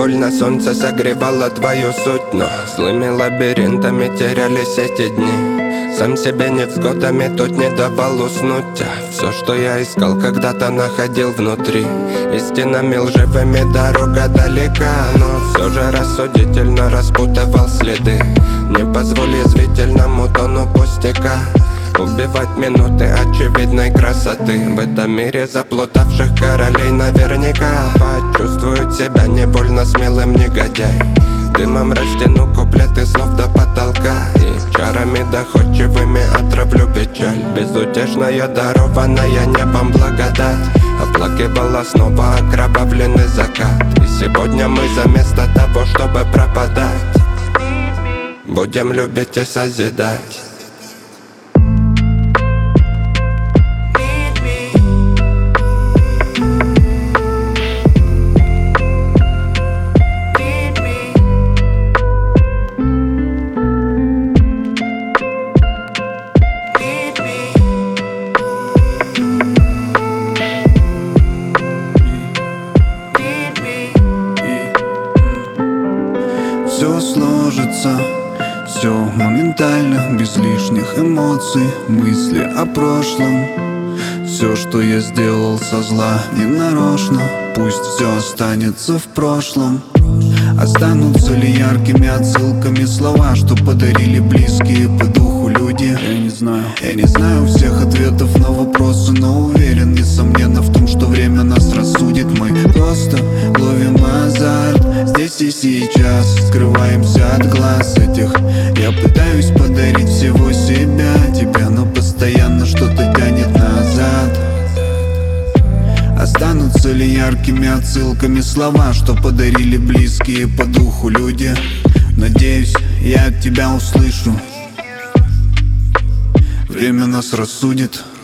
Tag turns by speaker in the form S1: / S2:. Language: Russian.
S1: больно, солнце согревало твою суть, но злыми лабиринтами терялись эти дни. Сам себе невзгодами тут не давал уснуть, а все, что я искал, когда-то находил внутри. Истинами лживыми дорога далека, но все же рассудительно распутывал следы. Не позволь язвительному тону пустяка убивать минуты очевидной красоты. В этом мире заплутавших королей наверняка почувствует себя не больно смелым негодяй. Дымом растяну куплеты слов до потолка и чарами доходчивыми отравлю печаль. Безутешная дарованная небом благодать оплакивала снова окровавленный закат. И сегодня мы заместо того, чтобы пропадать, будем любить и созидать.
S2: Все сложится, все моментально, без лишних эмоций, мысли о прошлом. Все, что я сделал со зла, не нарочно, пусть все останется в прошлом. Останутся ли яркими отсылками слова, что подарили близкие по духу люди? Я не знаю всех ответов на вопросы, но уверен, несомненно, в том, что время нас рассудит. Мы просто ловим азарт здесь и сейчас, скрываемся от глаз этих. Я пытаюсь подарить всего себя тебе, но постоянно что-то тянет назад. Останутся ли яркими отсылками слова, что подарили близкие по духу люди? Надеюсь, я от тебя услышу. Время нас рассудит.